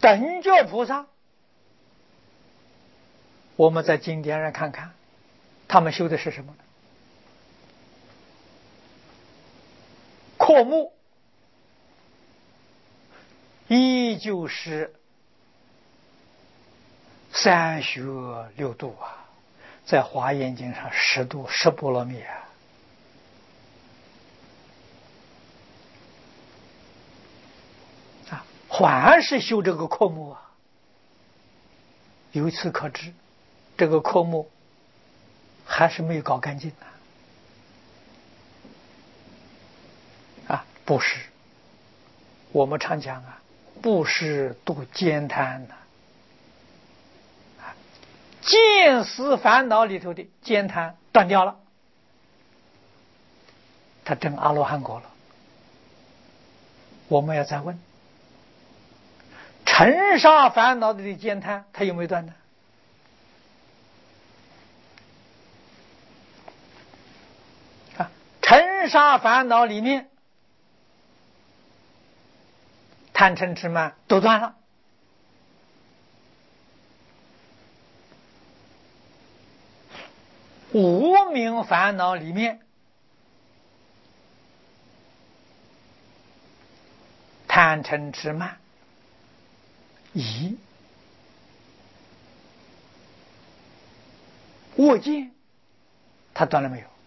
等觉菩萨，我们在经典上看看，他们修的是什么呢？阔目，依旧是三学六度啊，在华严经上十度十波罗蜜啊，还是修这个阔目啊。由此可知，这个阔目还是没有搞干净啊！布施，我们常讲啊，布施度慳贪见思烦恼里头的慳贪断掉了，他证阿罗汉果了。我们要再问，尘沙烦恼的慳贪，他有没有断呢？尘沙烦恼里面，贪嗔痴慢都断了。无明烦恼里面，贪嗔痴慢疑恶见，他断了没有？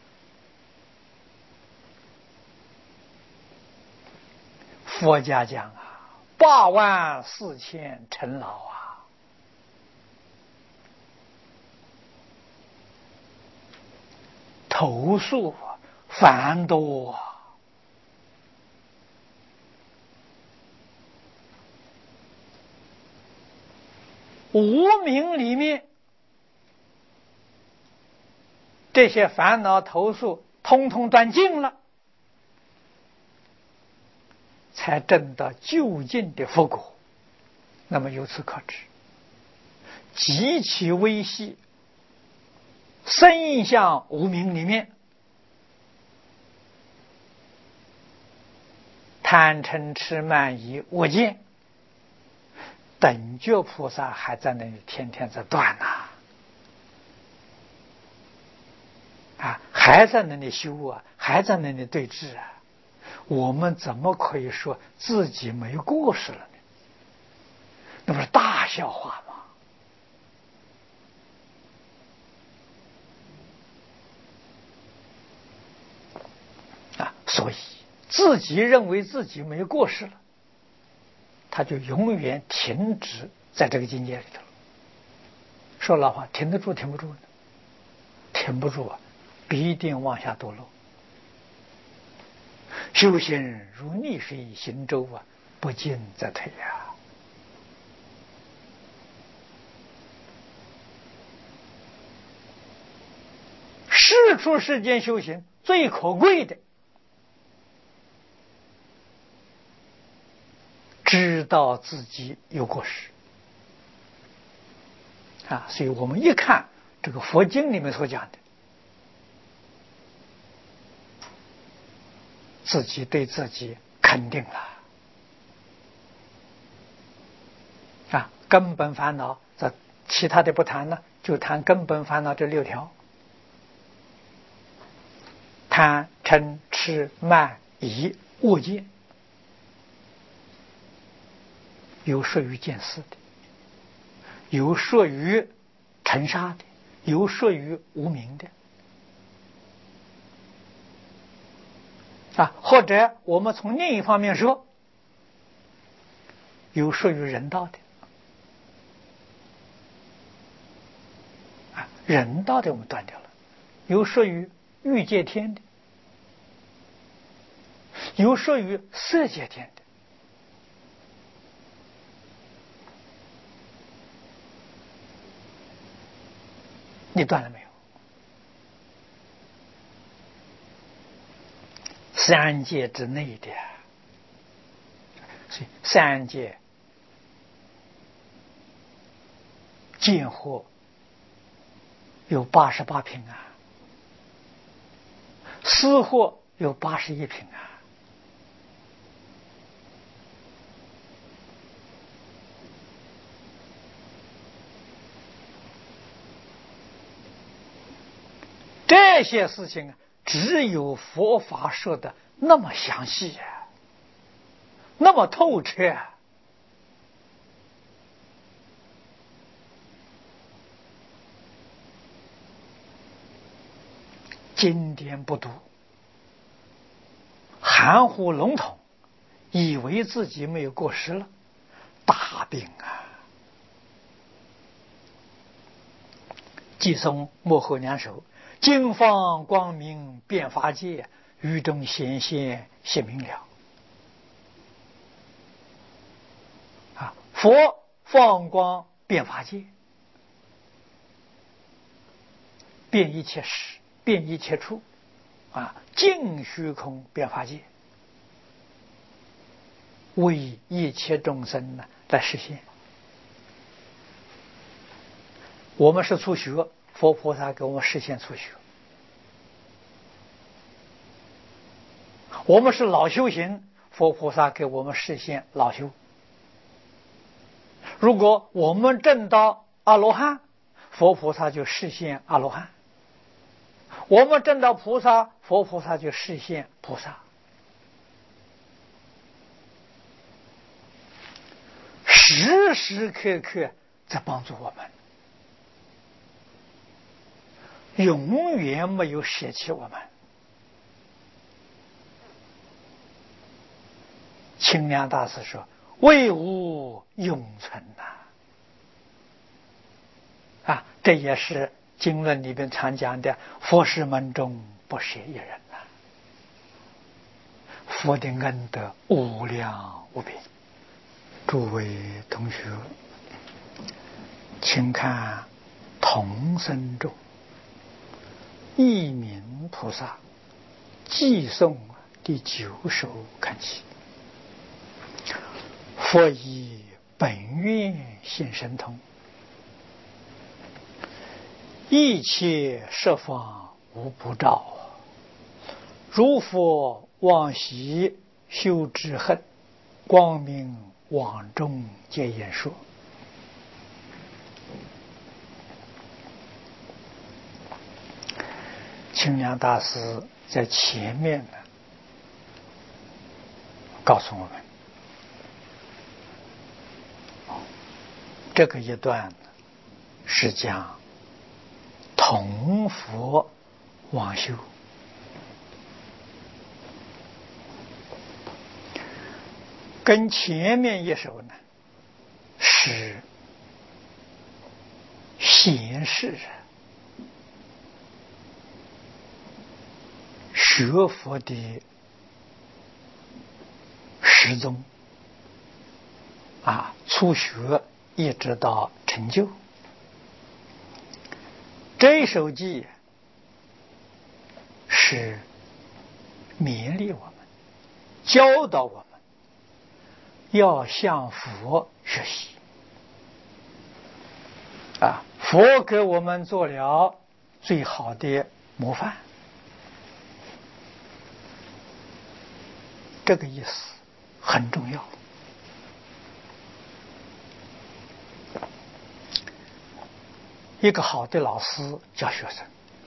佛家讲啊，84000尘劳啊，投诉繁多啊。无明里面，这些烦恼投诉通通断尽了，才证到究竟的佛果。那么由此可知，极其微细身相无明里面，贪嗔痴慢疑恶见，等觉菩萨还在那里天天在断还在那里修啊，还在那里对治啊。我们怎么可以说自己没过失了呢？那不是大笑话吗？所以自己认为自己没过失了，他就永远停止在这个境界里头。说老话，停得住停不住呢？停不住啊，必定往下堕落。修行如逆水行舟啊，不进则退啊。世出世间修行最可贵的，知道自己有过失所以我们一看这个佛经里面所讲的，自己对自己肯定了根本烦恼，这其他的不谈了，就谈根本烦恼这6条：贪嗔痴慢疑恶见，有属于见思的，有属于尘沙的，有属于无明的或者我们从另一方面说，有属于人道的人道的我们断掉了，有属于欲界天的，有属于色界天的。你断了没有？3界之内的，所以3界见惑有88品思惑有81品这些事情啊，只有佛法说的那么详细啊，那么透彻啊。经典不读，含糊笼统，以为自己没有过失了，大病啊！寄送幕后两首，金放光明遍法界，雨中显现显明了。啊，佛放光遍法界，遍一切时，遍一切处，啊，尽虚空遍法界，为一切众生呢来实现。我们是初学，佛菩萨给我们实现初学；我们是老修行，佛菩萨给我们实现老修。如果我们证到阿罗汉，佛菩萨就实现阿罗汉；我们证到菩萨，佛菩萨就实现菩萨。时时刻刻在帮助我们，永远没有舍弃我们。清凉大师说：“为吾永存呐！”啊，这也是经论里边常讲的“佛事门中不舍一人”呐。佛的恩德无量无边。诸位同学，请看同生咒一名菩萨寄颂第9首看起。佛以本愿现神通，一切十方无不照，如佛往昔修之恨，光明往中皆言说。清凉大师在前面呢，告诉我们，这个一段是讲同佛往修，跟前面一首呢是显示学佛的始终啊，初学一直到成就。这首偈是勉励我们，教导我们要向佛学习啊！佛给我们做了最好的模范，这个意思很重要。一个好的老师教学生，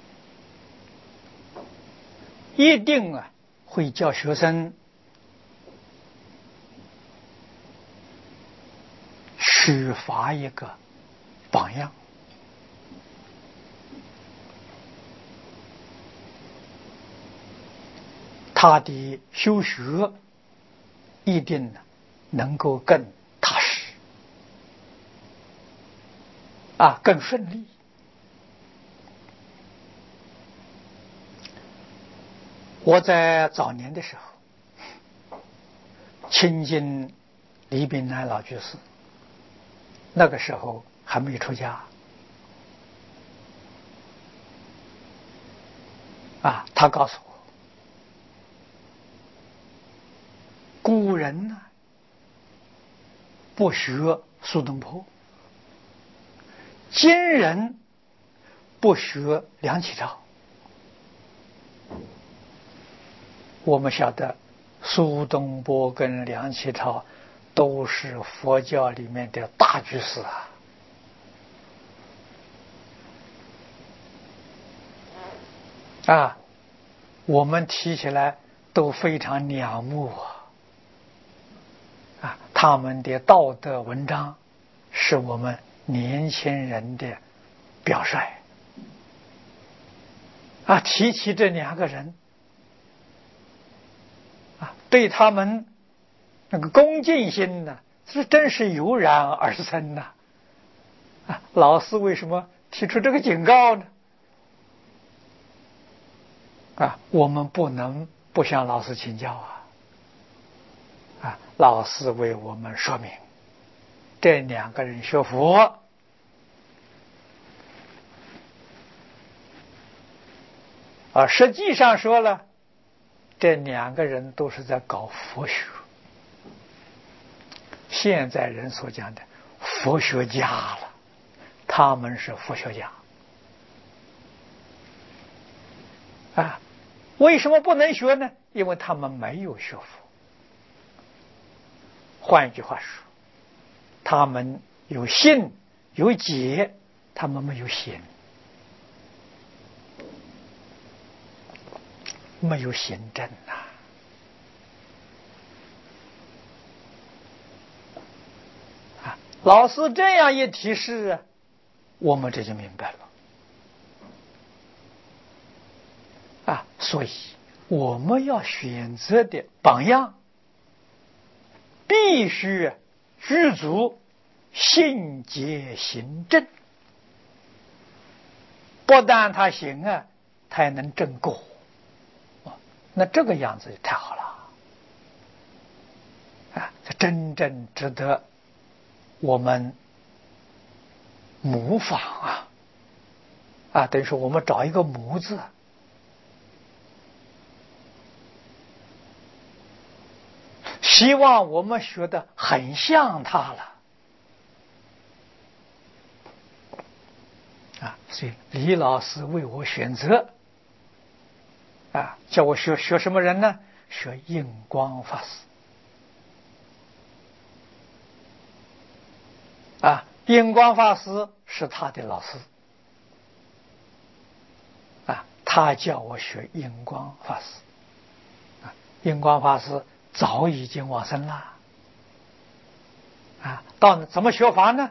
一定会教学生取发一个榜样。他的修学一定能够更踏实啊，更顺利。我在早年的时候亲近李炳南老居士，那个时候还没出家啊，他告诉我，古人呢不学苏东坡，今人不学梁启超。我们晓得苏东坡跟梁启超都是佛教里面的大居士啊。 啊，我们提起来都非常仰慕啊，他们的道德文章是我们年轻人的表率啊。提起这两个人啊，对他们那个恭敬心呢，这真是油然而生呐！啊，老师为什么提出这个警告呢？啊，我们不能不向老师请教啊！啊，老师为我们说明，这两个人学佛啊，实际上说了，这两个人都是在搞佛学。现在人所讲的佛学家了，他们是佛学家啊。为什么不能学呢？因为他们没有学佛。换一句话说，他们有信有解，他们没有行，没有行证呐。啊，老师这样一提示啊，我们这就明白了。啊，所以我们要选择的榜样，必须具足信解行证。不但他行啊，他还能证果。那这个样子就太好了啊！这真正值得我们模仿啊！啊，等于说我们找一个模字，希望我们学的很像他了啊！所以李老师为我选择啊，叫我学什么人呢？学印光法师啊！印光法师是他的老师啊，他叫我学印光法师啊。印光法师早已经往生了啊，到怎么学法呢？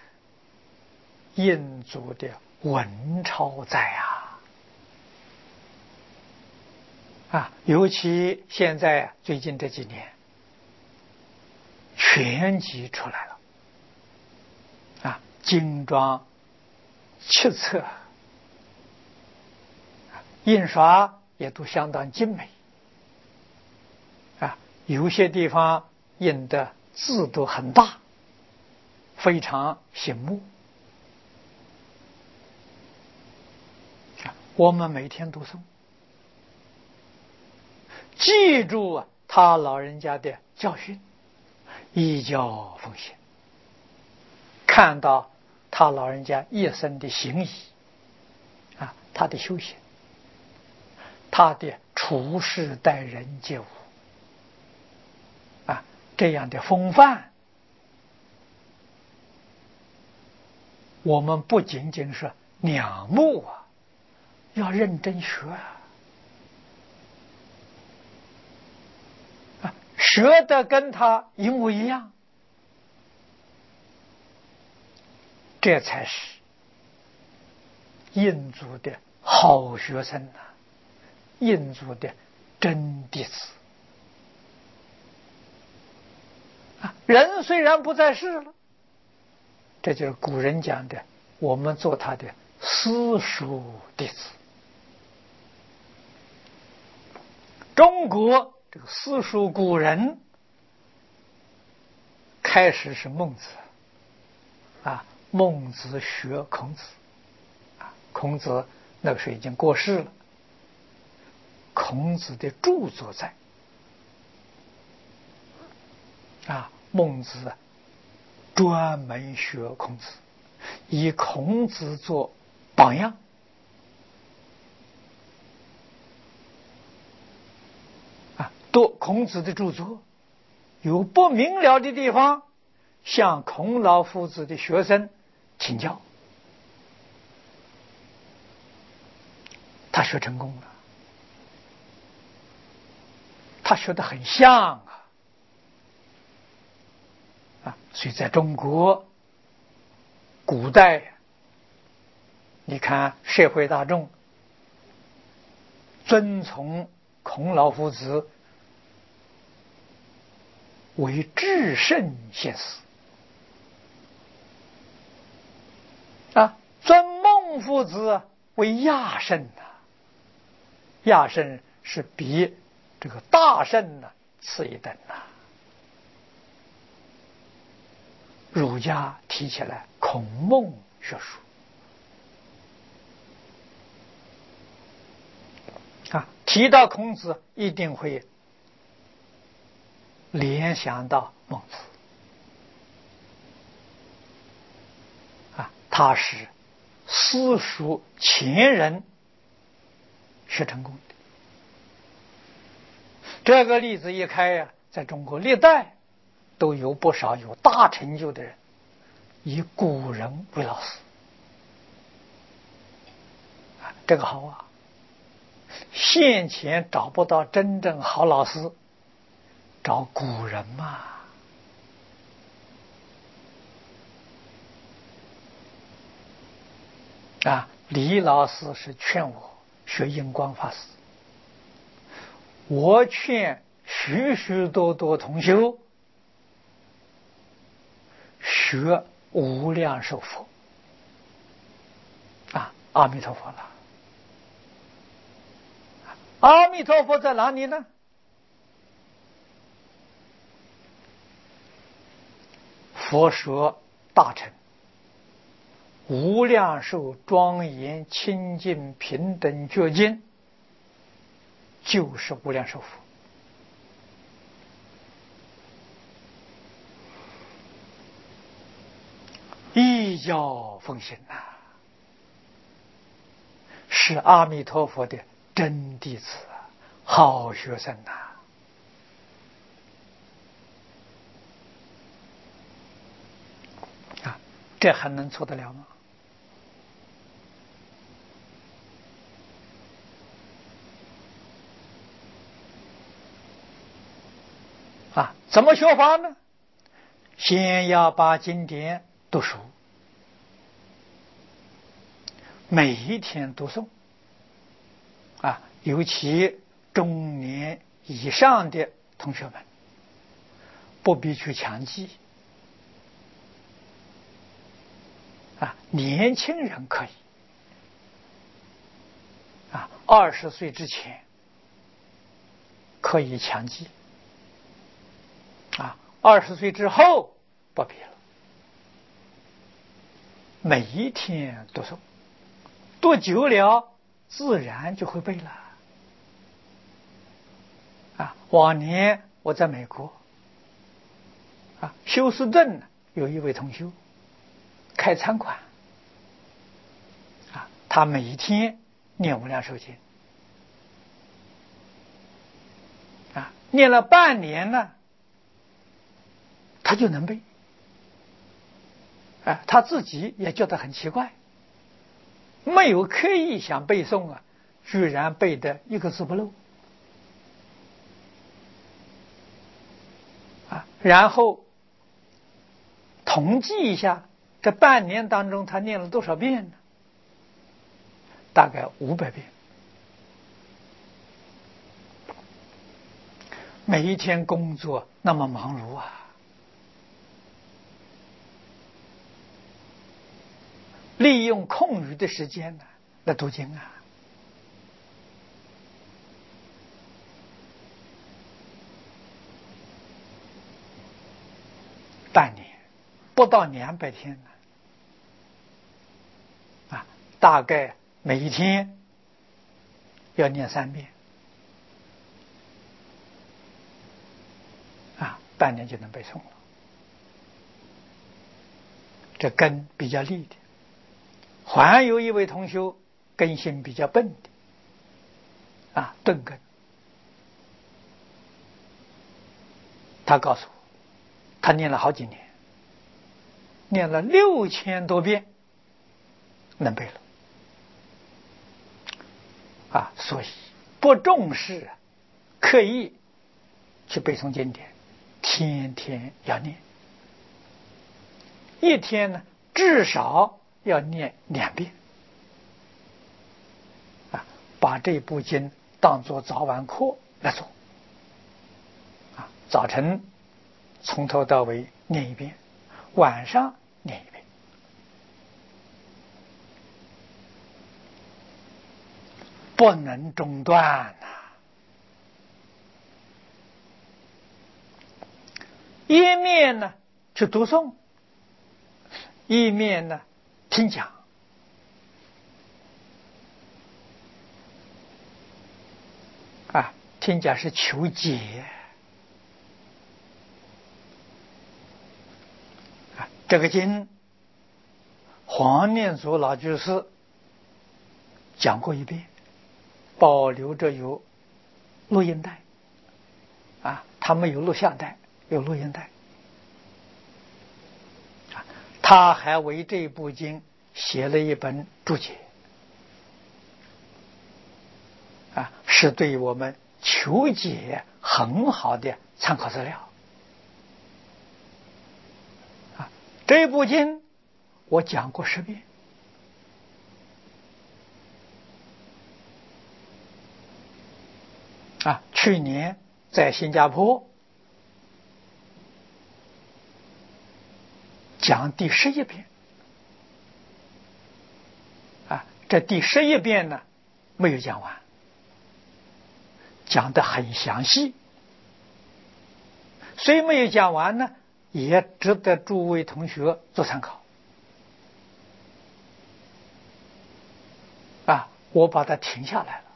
印祖的文钞在啊，尤其现在最近这几年全集出来了啊，精装7册，印刷也都相当精美啊，有些地方印的字都很大，非常醒目。我们每天读诵，记住他老人家的教训，依教奉行，看到他老人家一生的行仪啊，他的修行，他的处事待人接物啊，这样的风范，我们不仅仅是仰慕啊，要认真学啊，学的跟他一模一样，这才是印祖的好学生啊，印祖的真弟子啊。人虽然不在世了，这就是古人讲的，我们做他的私塾弟子。中国这个私塾古人开始是孟子啊，孟子学孔子啊，孔子那个时候已经过世了，孔子的著作在啊，孟子专门学孔子，以孔子做榜样啊，读孔子的著作，有不明了的地方，向孔老夫子的学生请教。 他学成功了，他学得很像所以在中国古代，你看社会大众遵从孔老夫子为至圣先师尊孟夫子为亚圣亚圣是比这个大圣次一等儒家提起来孔孟学术提到孔子一定会联想到孟子他是私塾前人学成功的。这个例子一开在中国历代都有不少有大成就的人以古人为老师这个好现前找不到真正好老师，找古人嘛。李老师是劝我学印光法师，我劝许许多多同修学无量寿佛阿弥陀佛了。阿弥陀佛在哪里呢？佛说大乘无量寿庄严清净平等觉经，就是无量寿佛。依教奉行是阿弥陀佛的真弟子好学生这还能错得了吗？怎么学法呢？先要把经典读熟，每一天读诵尤其中年以上的同学们不必去强记年轻人可以20岁之前可以强记20岁之后不必了。每一天读诵，读久了自然就会背了往年我在美国休斯顿有一位同修开餐馆他每一天念无量寿经念了半年呢，他就能背他自己也觉得很奇怪，没有刻意想背诵居然背得一个字不漏然后统计一下这半年当中他念了多少遍呢？大概500遍。每一天工作那么忙碌利用空余的时间来读经半年不到200天大概每一天要念3遍半年就能背诵了。这根比较利的。还有一位同修根性比较笨的钝根，他告诉我他念了好几年，念了6000多遍能背了所以不重视，刻意去背诵经典，天天要念，一天呢至少要念2遍，把这部经当作早晚课来做，早晨从头到尾念1遍，晚上念1遍，不能中断一面呢去读诵，一面呢听讲，听讲是求解，这个经黄念祖老居士讲过1遍，保留着有录音带，他们有录像带，有录音带，他还为这部经写了一本注解，是对我们求解很好的参考资料。这部经我讲过10遍，去年在新加坡讲第11遍，这第11遍呢没有讲完，讲得很详细，虽没有讲完呢，也值得诸位同学做参考。我把它停下来了，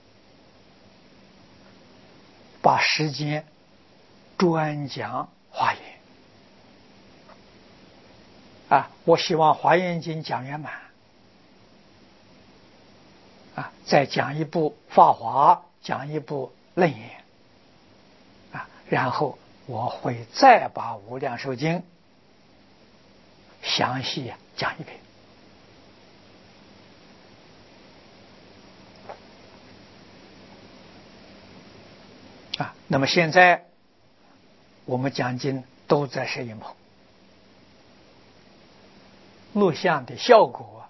把时间专讲华严。我希望华严经讲圆满，再讲一部法华，讲一部楞严，然后我会再把无量寿经详细讲1遍。那么现在我们讲经都在摄影棚，录像的效果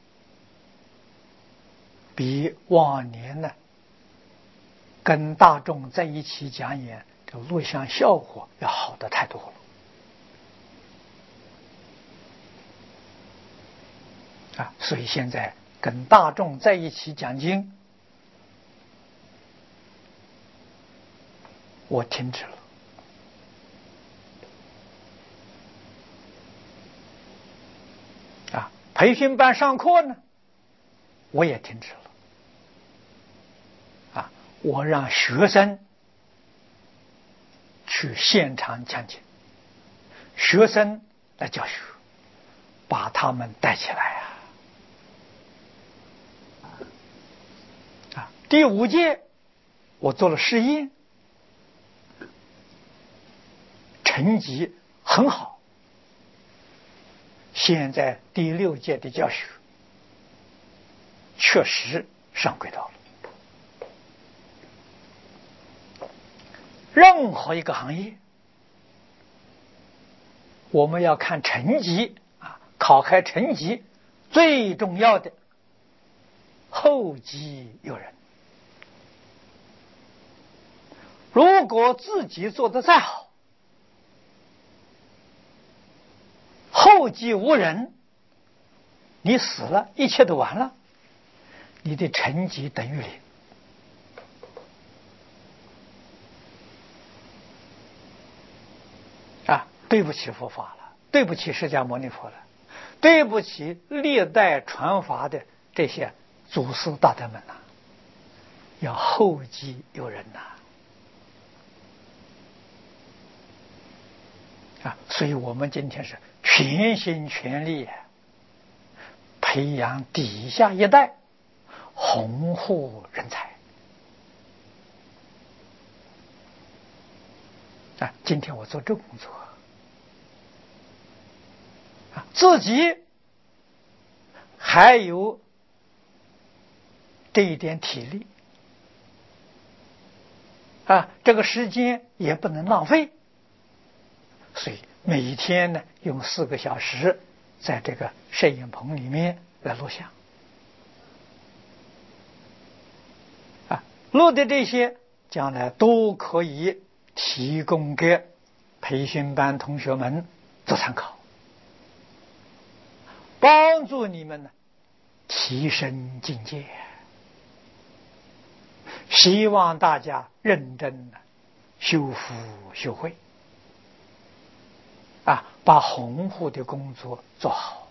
比往年呢跟大众在一起讲演，这录像效果要好的太多了。所以现在跟大众在一起讲经，我停止了。培训班上课呢，我也停止了。我让学生去现场讲解，学生来教学，把他们带起来第5届我做了试验，成绩很好。现在第6届的教学确实上轨道了。任何一个行业，我们要看成绩考开成绩，最重要的后继有人。如果自己做得再好，后继无人，你死了，一切都完了，你的成绩等于0。对不起佛法了，对不起释迦牟尼佛了，对不起历代传法的这些祖师大德们要后继有人所以我们今天是全心全力培养底下一代，弘护人才。今天我做这工作，自己还有这一点体力这个时间也不能浪费，所以每一天呢用4个小时在这个摄影棚里面来录像录的这些将来都可以提供给培训班同学们做参考，帮助你们呢提升境界。希望大家认真的修福修慧把弘护的工作做好。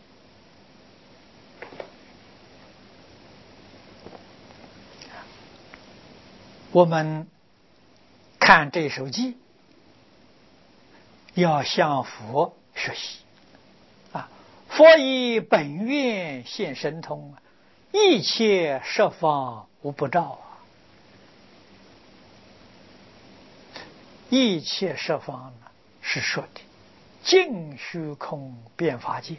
我们看这首偈，要向佛学习佛以本愿现神通，一切十方无不照一切十方呢，是说的尽虚空遍法界，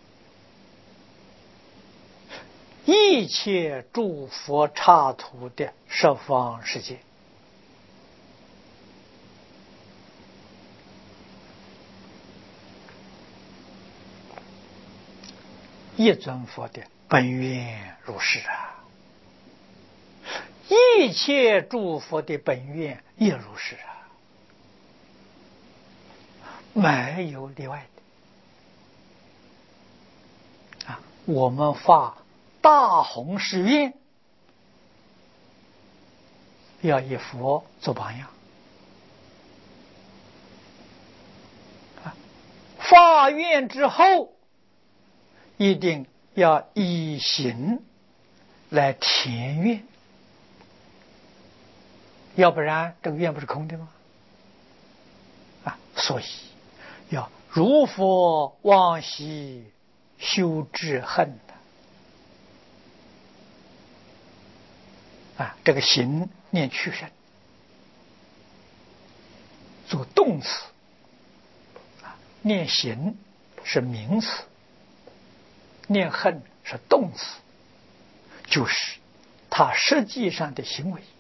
一切诸佛刹土的十方世界。一尊佛的本愿如是一切诸佛的本愿也如是没有例外的我们发大宏誓愿，要以佛做榜样发愿之后一定要以行来填愿，要不然这个愿不是空的吗？所以要如佛往昔修智恨这个行念去声做动词念行是名词，念恨是动词，就是他实际上的行为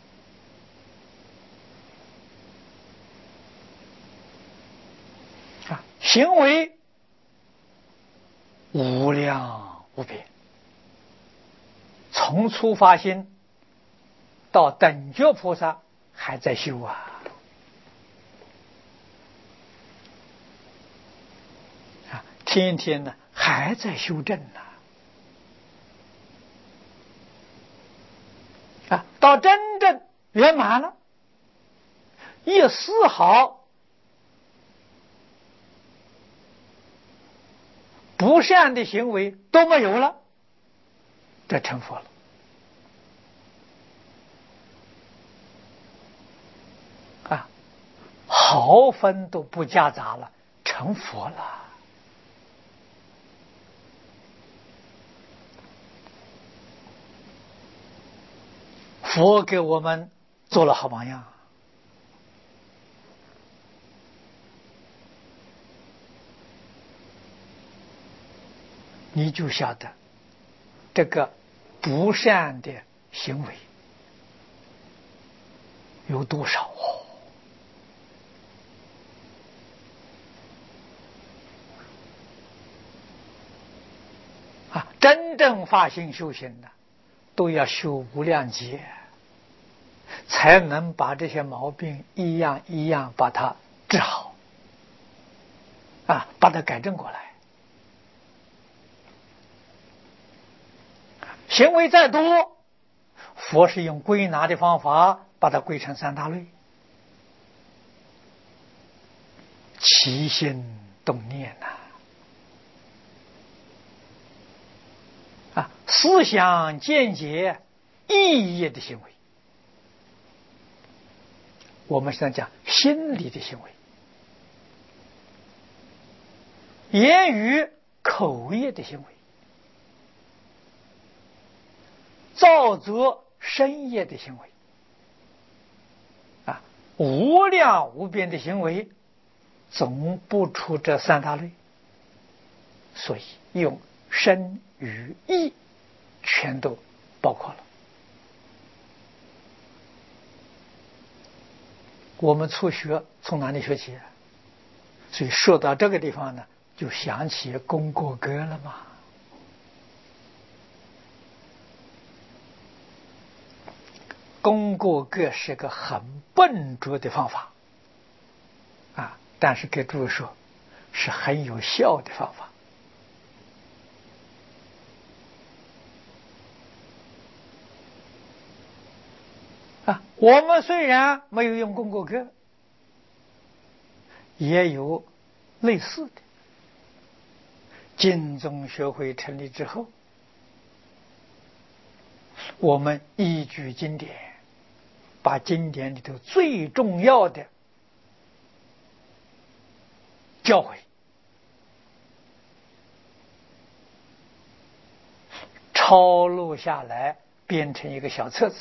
行为无量无边，从初发心到等觉菩萨还在修天天呢还在修正到真正圆满了，一丝毫不善的行为都没有了，这成佛了毫分都不夹杂了，成佛了。佛给我们做了好榜样，你就晓得这个不善的行为有多少真正发心修行的都要修无量劫，才能把这些毛病一样一样把它治好把它改正过来。行为再多，佛是用归纳的方法把它归成3大类：起心动念思想见解意义的行为，我们现在讲心理的行为，言语口业的行为，造作身业的行为无量无边的行为，总不出这3大类，所以用身语意全都包括了。我们初学从哪里学起？所以说到这个地方呢，就想起功过格了嘛。功过格是个很笨拙的方法啊，但是给诸位说，是很有效的方法。啊，我们虽然没有用功过格，也有类似的。经宗学会成立之后，我们依据经典，把经典里头最重要的教诲抄录下来，编成一个小册子，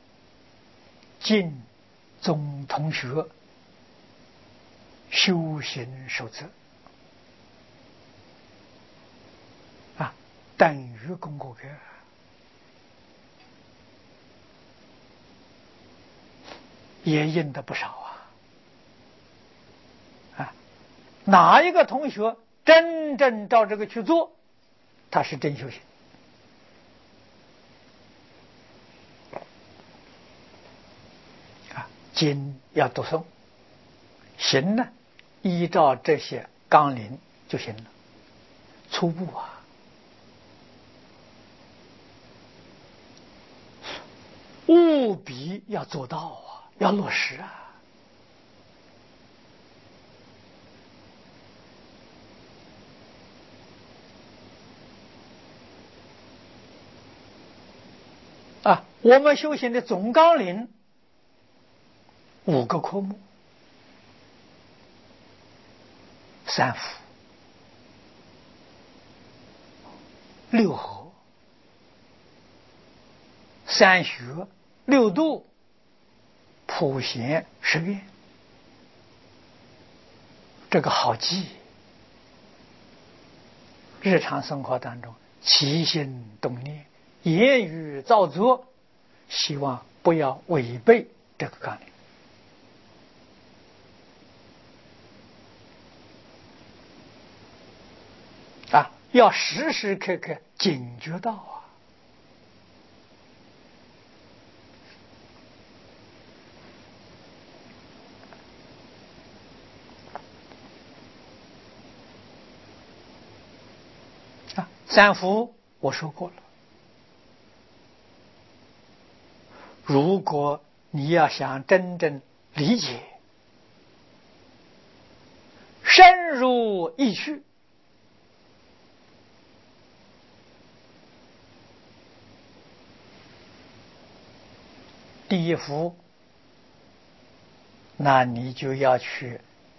经宗同学修行手册啊，等于功过格。也印的不少啊！哪一个同学真正照这个去做，他是真修行啊！经要读诵，行呢，依照这些纲领就行了。初步务必要做到要落实我们修行的总纲领5个科目：3伏、6合、3学、6度、普贤10愿。这个好记，日常生活当中起心动念、言语造作，希望不要违背这个纲领要时时刻刻警觉到3伏我说过了，如果你要想真正理解，深入意趣，第一伏，那你就要去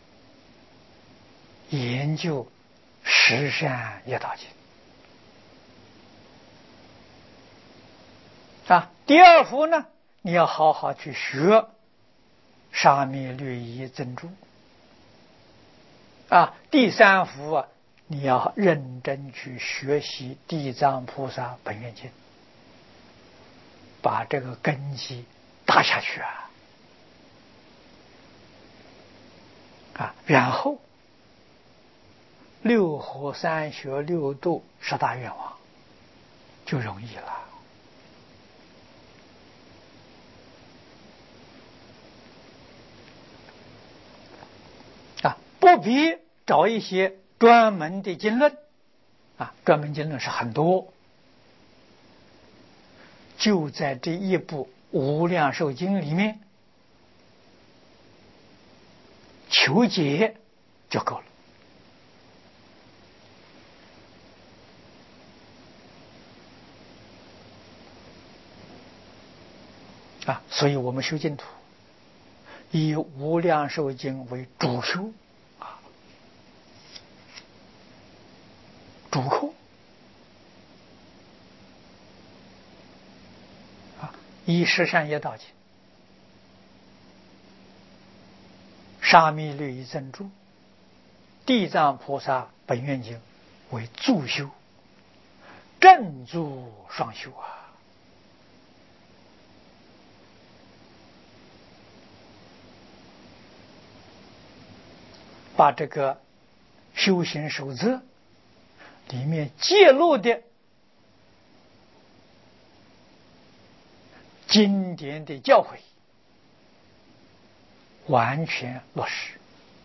研究十善业道经第二伏呢，你要好好去学沙弥律仪真注第三伏你要认真去学习地藏菩萨本愿经，把这个根基打下去然后6合、3学、6度10大愿望就容易了不必找一些专门的经论专门经论是很多，就在这一部《无量寿经》里面求解就够了所以我们修净土以《无量寿经》为主修主课以十善业道经、沙弥律仪真注、地藏菩萨本愿经为助修，正助双修把这个修行守则里面揭露的经典的教诲完全落实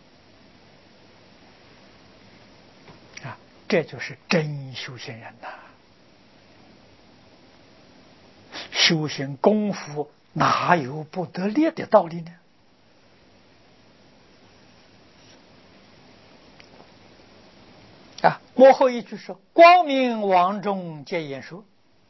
啊，这就是真修行人呐！修行功夫哪有不得力的道理呢？啊，幕后一句说：“光明王众皆言说。”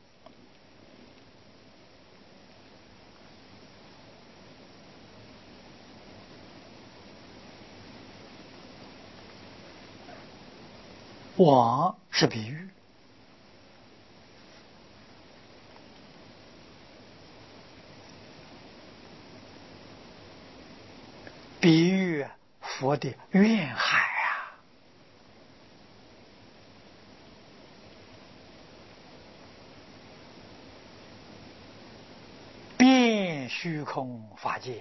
网是比喻，比喻佛的愿海啊，遍虚空法界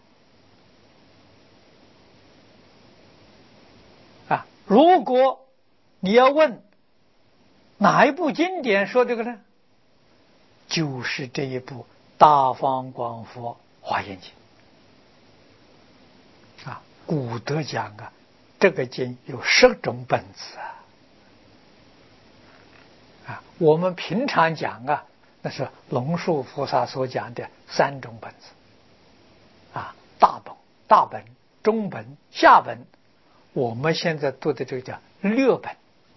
啊。如果你要问哪一部经典说这个呢？就是这一部《大方广佛华严经》啊。古德讲啊，这个经有10种本子啊。我们平常讲啊，那是龙树菩萨所讲的3种本子啊，大本、中本、下本。我们现在读的这个叫6本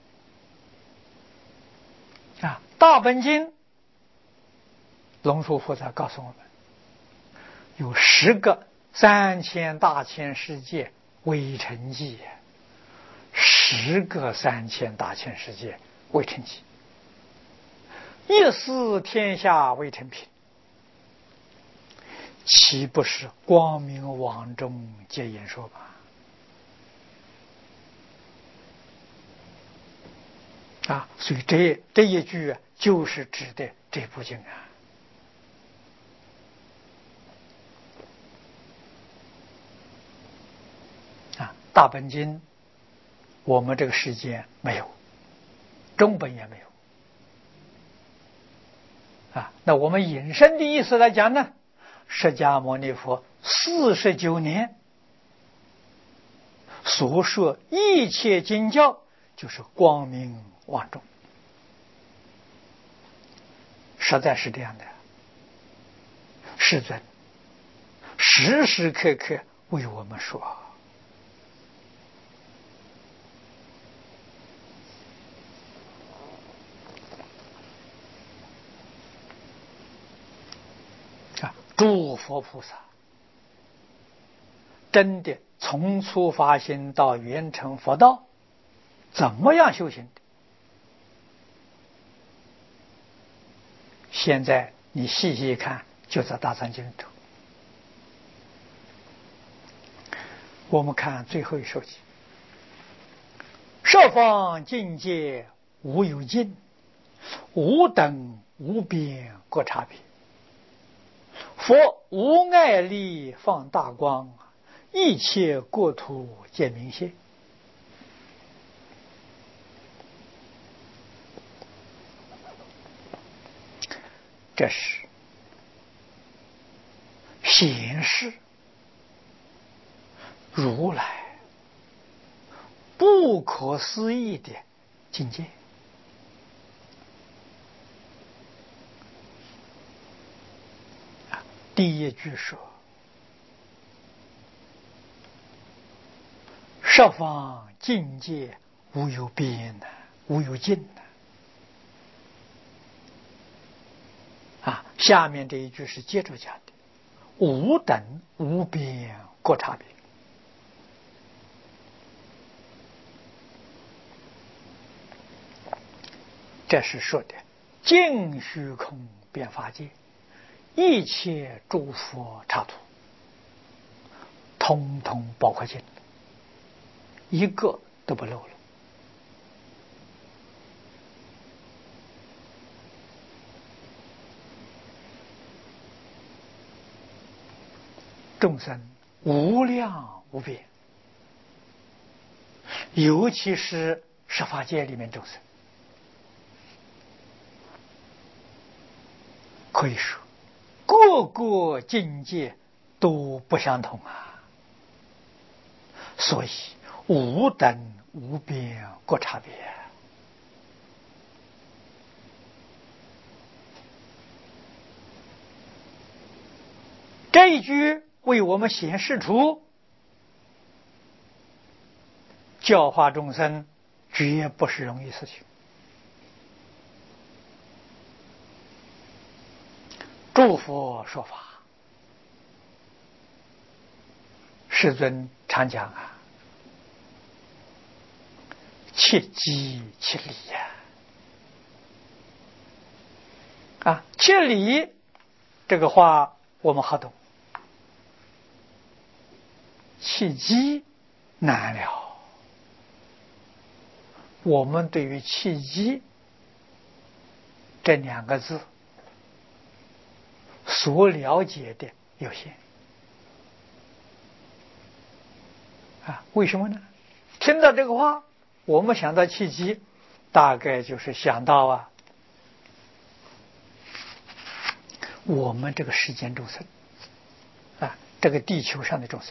啊。大本经，龙树菩萨告诉我们，有10个3000大千世界微尘记，10个3000大千世界微尘记，14天下微尘品，岂不是光明王众皆言说吧？啊，所以这一句就是指的这部经啊。大本经我们这个世界没有，中本也没有啊。那我们引申的意思来讲呢，释迦牟尼佛49年所说一切经教，就是光明王众，实在是这样的。世尊时时刻刻为我们说啊，诸佛菩萨真的从初发心到圆成佛道，怎么样修行的？现在你细细看，就在大藏经里头。我们看最后一首偈：十方境界无有尽，无等无边各差别。佛无碍力放大光，一切国土见明现。这是显示如来不可思议的境界第一句说：十方境界无有边的，无有尽的。下面这一句是接着讲的：无等无边各差别。这是说的净虚空遍法界，一切诸佛刹土，通通包括进，一个都不漏了。众生无量无边尤其是十法界里面众生，可以说各个境界都不相同啊，所以无等无边各差别。这一句为我们显示出教化众生绝不是容易事情。诸佛说法，世尊常讲啊，切机切理呀！切理这个话我们好懂，切机难了。我们对于契机这两个字所了解的有限为什么呢？听到这个话，我们想到契机，大概就是想到我们这个世间众生这个地球上的众生，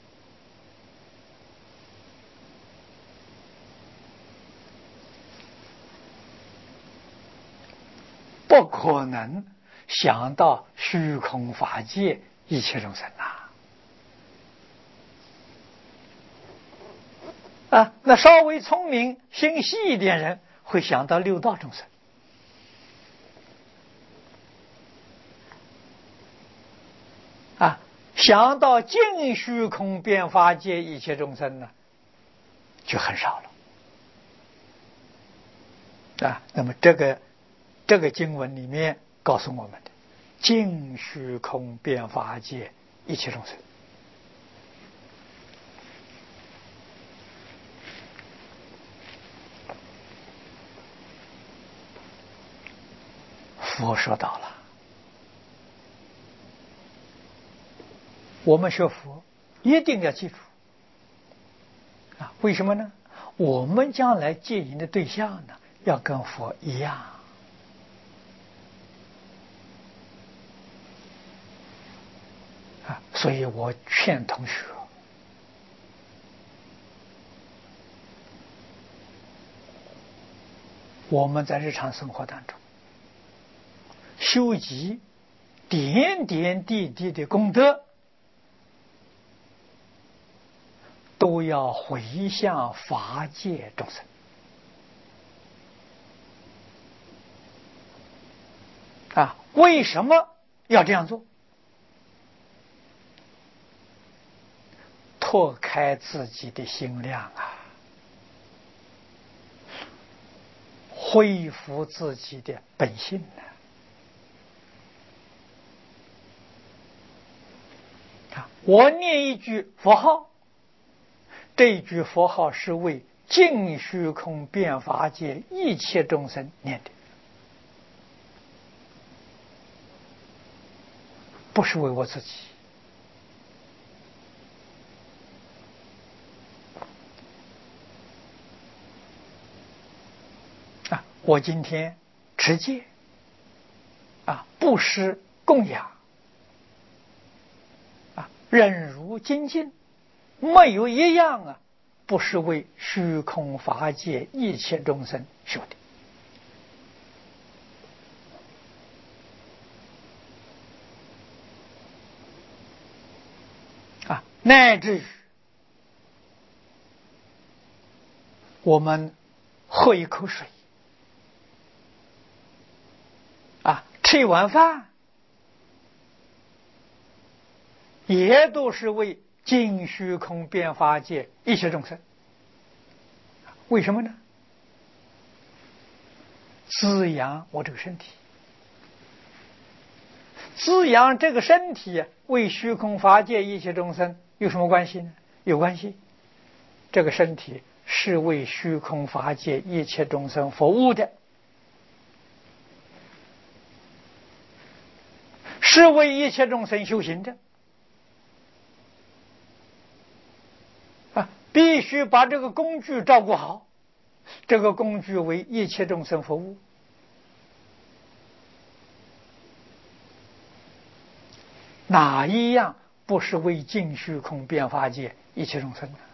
不可能想到虚空法界一切众生那稍微聪明心细一点人会想到六道众生想到尽虚空遍法界一切众生呢，就很少了那么这个经文里面告诉我们的尽虚空遍法界一切众生，佛说到了，我们学佛一定要记住为什么呢？我们将来戒引的对象呢，要跟佛一样所以我劝同学，我们在日常生活当中修集点点滴滴的功德，都要回向法界众生为什么要这样做？拓开自己的心量恢复自己的本性我念一句佛号，这一句佛号是为尽虚空遍法界一切众生念的，不是为我自己我今天持戒布施供养忍辱精进，没有一样不是为虚空法界一切众生修的乃至于我们喝一口水吃一碗饭，也都是为尽虚空遍法界一切众生。为什么呢？滋养我这个身体，滋养这个身体为虚空法界一切众生有什么关系呢？有关系。这个身体是为虚空法界一切众生服务的，是为一切众生修行的必须把这个工具照顾好，这个工具为一切众生服务。哪一样不是为尽虚空变法界一切众生呢？